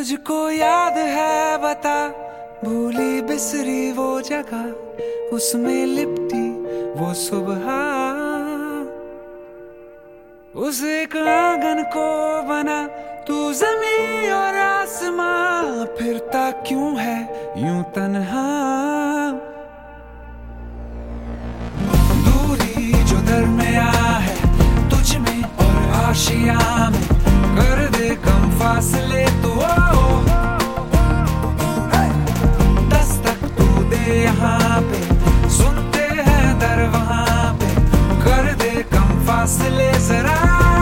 तुझको याद है बता, भूली बिसरी वो जगह, उसमें लिपटी वो सुबह, उस एक आंगन को बना तू ज़मीं और आसमां, फिरता क्यों है यूं तन्हा। दूरी जो दरमिया है तुझ में और आशिया में, कर दे कम फासले तू, दस्तक तू दे यहाँ पे, सुनते हैं दर वहाँ पे, कर दे कम फासले जरा।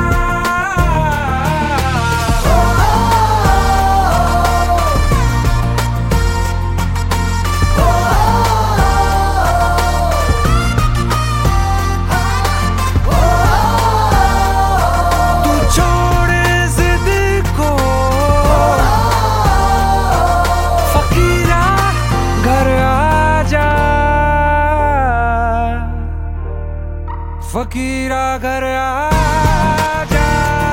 फकीरा घर आजा,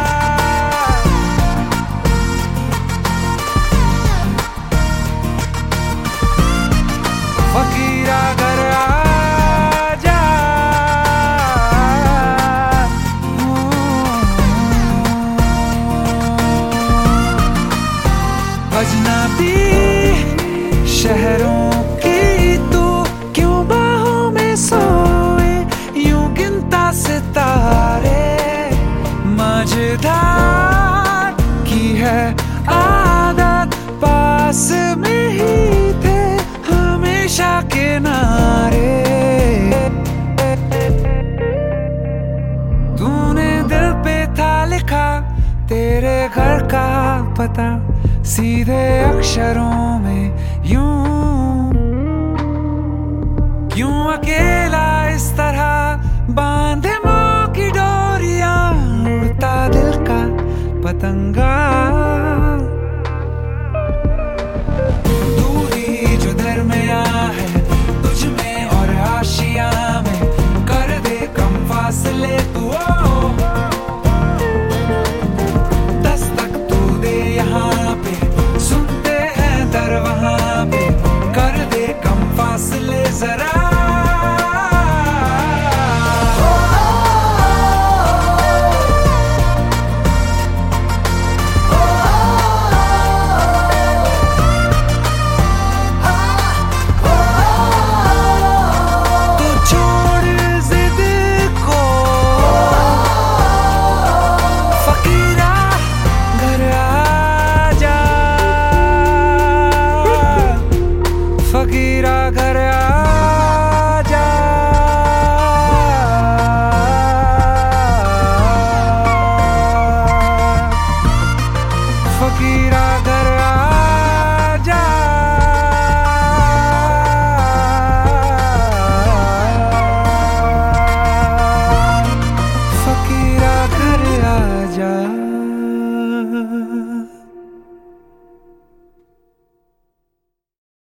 फकीरा घर आजा, अजनबी शहरों की तू क्यों बाहों में सोए, यूं गिनता सितारे, मझधार की है आदत, पास में ही थे हमेशा किनारे। तूने दिल पे था लिखा तेरे घर का पता, सीधे अक्षरों में यूं क्यों अकेले